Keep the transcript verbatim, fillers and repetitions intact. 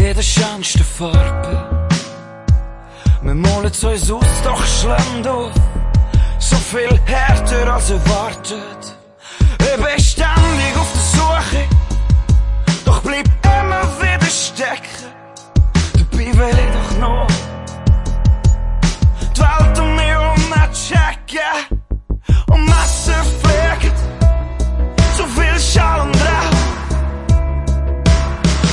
in der schönsten Farbe. Wir malen es uns aus, doch schlimm auf. So viel härter als erwartet. Ich bin ständig auf der Suche, doch bleib